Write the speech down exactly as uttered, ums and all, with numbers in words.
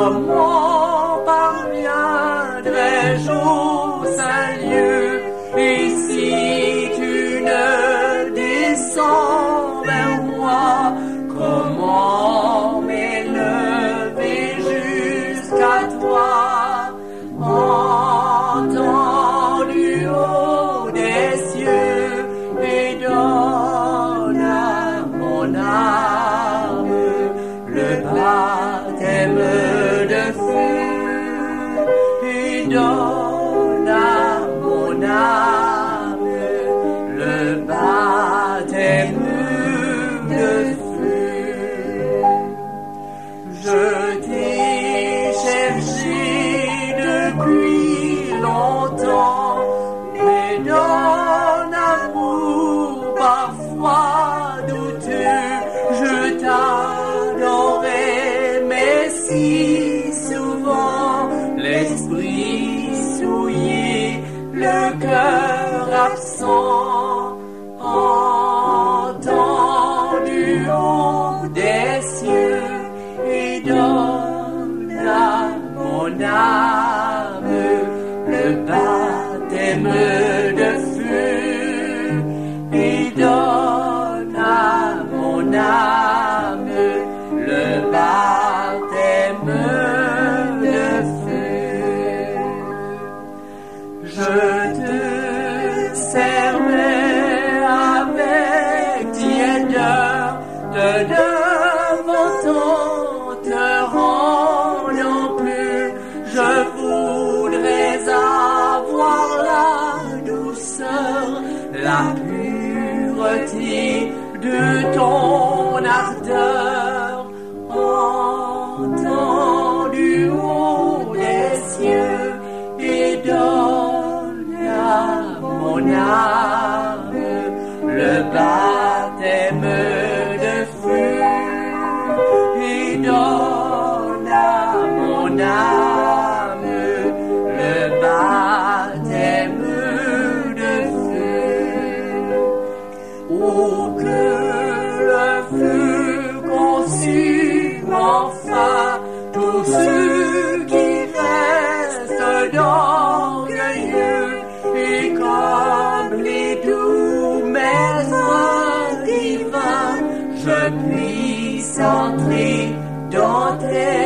Comment parviendrai-je au saint lieu? Et si tu ne descends vers moi, comment m'élever jusqu'à toi? Entends du haut des cieux et donne à mon âme le baptême de feu et donne à mon âme le baptême de feu. Je t'ai cherché depuis longtemps, mais dans l'amour parfois douteux, je t'adorais, mais si souvent l'esprit souillé, le cœur absent, entend du haut des cieux et donne à mon âme le baptême de feu et donne à mon âme le baptême de feu. Je te servais avec tiédeur de devant ton te rendant plus. Je voudrais avoir la douceur, la pureté de ton ardeur. Entends du haut des cieux et donne à mon âme le baptême de feu et donne à mon âme le baptême de feu. Oh, que le feu consume enfin tous ceux qui restent d'orgueilleux et comme les doux maîtres divins, je puisse entrer dans tes